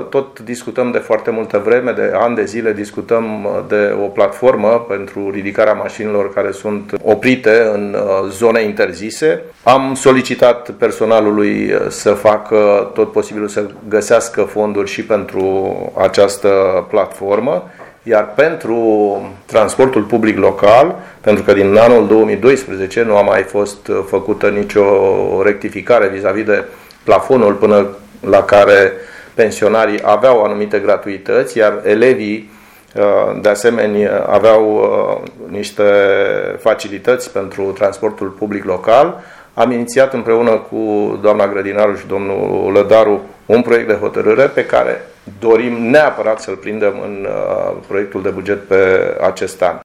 tot discutăm de foarte multă vreme, de ani de zile discutăm de o platformă pentru ridicarea mașinilor care sunt oprite în zone interzise. Am solicitat personalului să facă tot posibilul să găsească fonduri și pentru această platformă. Iar pentru transportul public local, pentru că din anul 2012 nu a mai fost făcută nicio rectificare vis-a-vis de plafonul până la care pensionarii aveau anumite gratuități, iar elevii de asemenea aveau niște facilități pentru transportul public local. Am inițiat împreună cu doamna Grădinaru și domnul Lădaru un proiect de hotărâre pe care dorim neapărat să-l prindem în proiectul de buget pe acest an.